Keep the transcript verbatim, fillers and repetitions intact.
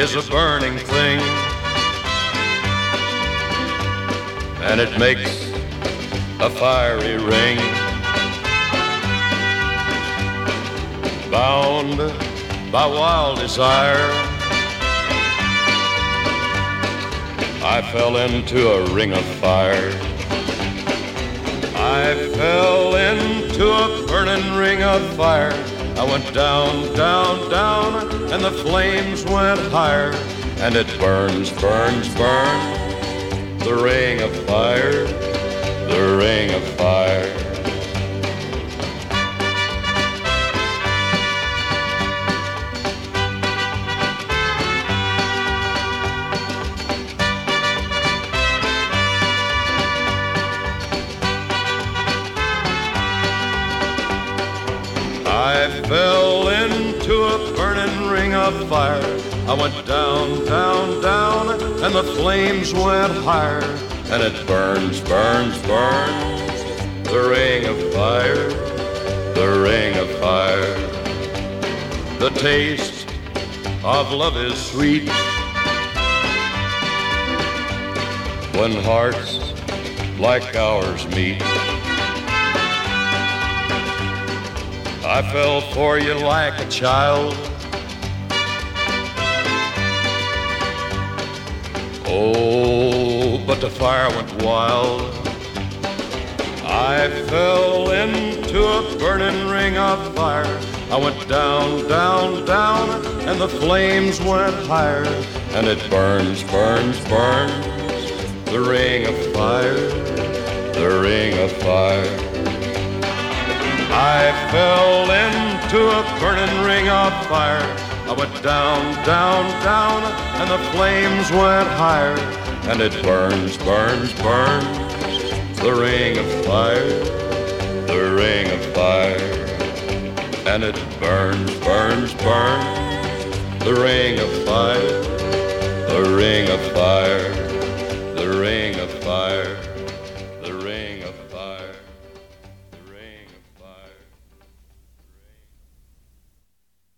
is a burning thing, and it makes a fiery ring. Bound by wild desire, I fell into a ring of fire. I fell into a burning ring of fire. I went down, down, down, and the flames went higher. And it burns, burns, burns, the ring of fire, the ring of fire. I fell into a burning ring of fire. I went down, down, down, and the flames went higher. And it burns, burns, burns, the ring of fire, the ring of fire. The taste of love is sweet when hearts like ours meet. I fell for you like a child. Oh, but the fire went wild. I fell into a burning ring of fire. I went down, down, down, and the flames went higher. And it burns, burns, burns, the ring of fire, the ring of fire. I fell into a burning ring of fire. I went down, down, down, and the flames went higher. And it burns, burns, burns, the ring of fire, the ring of fire. And it burns, burns, burns, the ring of fire, the ring of fire, the ring of fire.